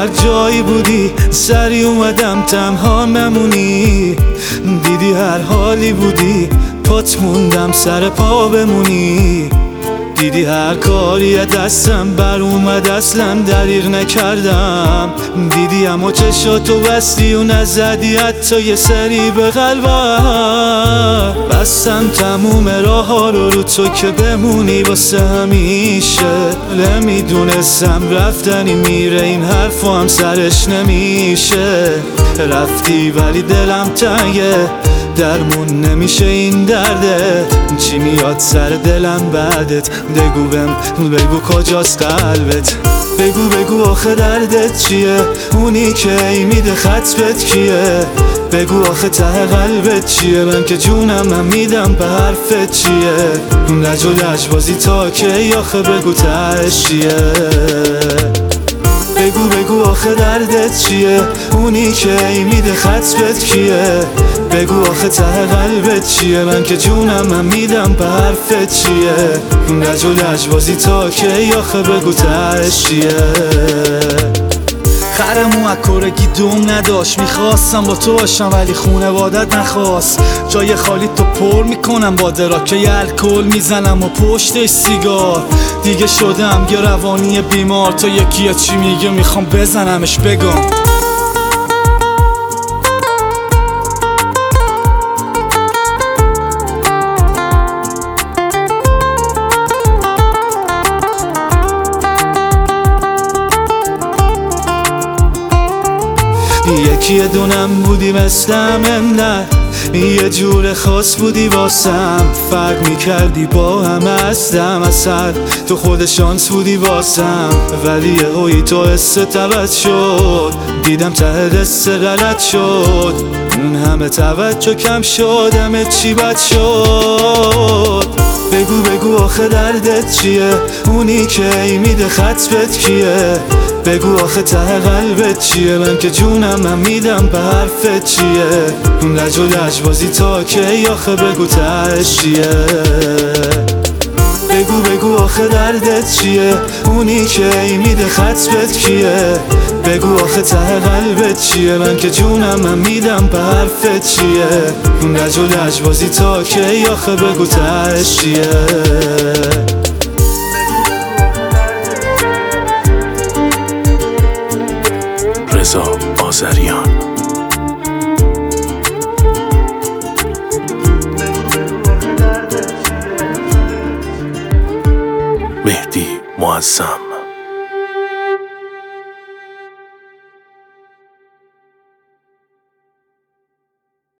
هر جایی بودی سری اومدم تنها نمونی، دیدی هر حالی بودی پات موندم سر پا بمونی، دیدی هر کاری دستم بر اومد اصلا دریغ نکردم، دیدی اما چشاتو بستی و نزدی حتی یه سری به قلبم، بستم تموم راه ها رو تو که بمونی واسه همیشه، نمیدونستم رفتنی میره این حرفو هم سرش نمیشه، رفتی ولی دلم تنگه درمون نمیشه این درده، چی میاد سر دلم بعدت بگو کجاست قلبت، بگو آخه دردت چیه، اونی که ای میده خطبت کیه، بگو آخه ته قلبت چیه، من که جونم هم میدم به حرفت چیه، لج و لجبازی تا کی آخه بگو تهش چیه، بگو آخه دردت چیه، اونی که ای میده خطبت کیه، بگو آخه ته قلبت چیه، من که جونم هم میدم به حرفت چیه، لج و لجبازی تا کی آخه بگو تهش چیه. خرمو اکورگی دوم نداشت، میخواستم با تو باشم ولی خونوادت نخواست، جای خالی تو پر میکنم با دراکه یه الکل میزنم و پشتش سیگار، دیگه شدم یه روانی بیمار، تا یکی چی میگه میخوام بزنمش بگم. یکی دونم بودی مثلم نه، یه جور خاص بودی واسم، فرق میکردی با همه هستم اصل، تو خود شانس بودی واسم، ولی یه هوی تو حست عوض شد، دیدم ته دست غلط شد، اون همه توجه کم شد، همه چی بد شد، بگو آخه دردت چیه، اونی که ای میده خطبت کیه، بگو آخه ته قلبت چیه، من که جونم هم میدم به حرفت چیه، لج و لجبازی تا کی آخه بگو تهش چیه، بگو آخه دردت چیه، اونی که ای میده خطبت کیه، بگو آخه ته قلبت چیه، من که جونم هم میدم به حرفت چیه، لج و لجبازی تا کی آخه بگو تهش چیه. رضا آذریان. مهدی معظم.